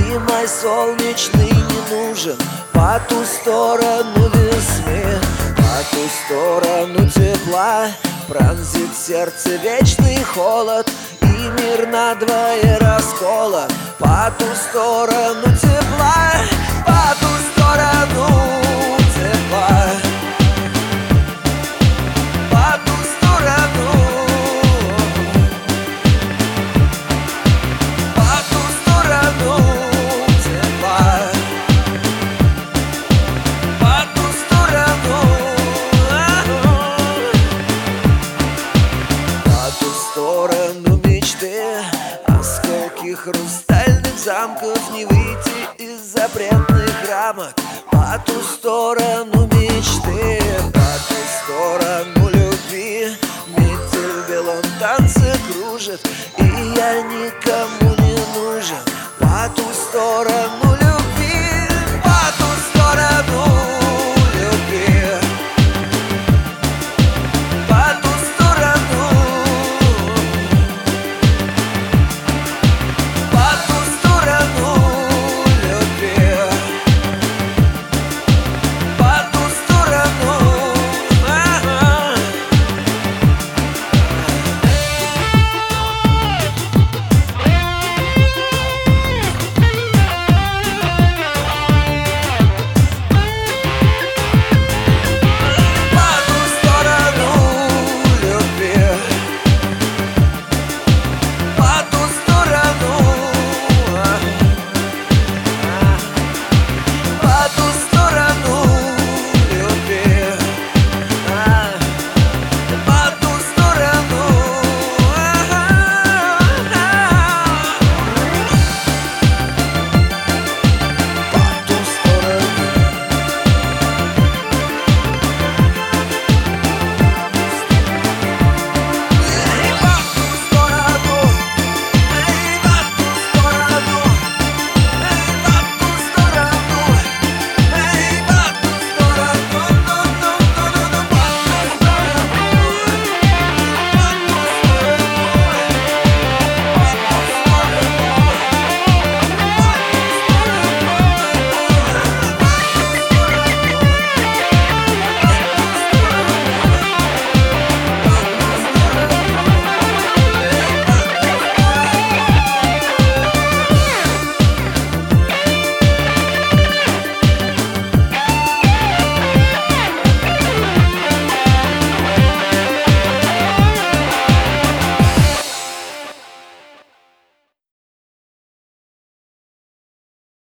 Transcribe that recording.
май солнечный не нужен. По ту сторону весны, по ту сторону тепла пронзит сердце вечный холод, и мир надвое расколот. По ту сторону тепла, по ту сторону тепла, по ту сторону, по ту сторону тепла, по ту сторону, по ту сторону мечты. Осколки хрустальных замков, не выйти из запретных рамок. По ту сторону мечты, по ту сторону любви. Метель в белом танце кружит, и я никому не нужен. По ту сторону любви.